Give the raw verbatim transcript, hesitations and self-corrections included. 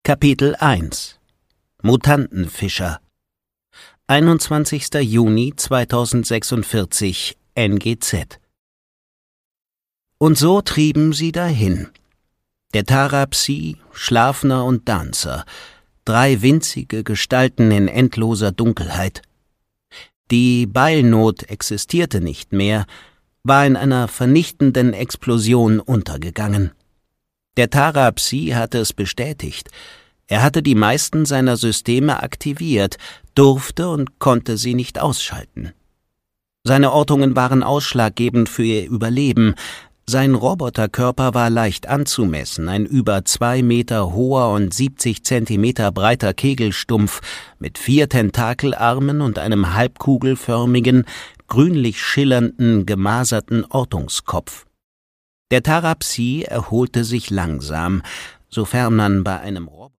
Kapitel eins Mutantenfischer einundzwanzigster Juni zweitausendsechsundvierzig N G Z. Und so trieben sie dahin. Der Tara-Psi, Schlafner und Dancer, drei winzige Gestalten in endloser Dunkelheit. Die Beilnot existierte nicht mehr, war in einer vernichtenden Explosion untergegangen. Der Tara-Psi hatte es bestätigt. Er hatte die meisten seiner Systeme aktiviert, durfte und konnte sie nicht ausschalten. Seine Ortungen waren ausschlaggebend für ihr Überleben. Sein Roboterkörper war leicht anzumessen, ein über zwei Meter hoher und siebzig Zentimeter breiter Kegelstumpf mit vier Tentakelarmen und einem halbkugelförmigen, grünlich schillernden, gemaserten Ortungskopf. Der Tara-Psi erholte sich langsam, sofern man bei einem Roboter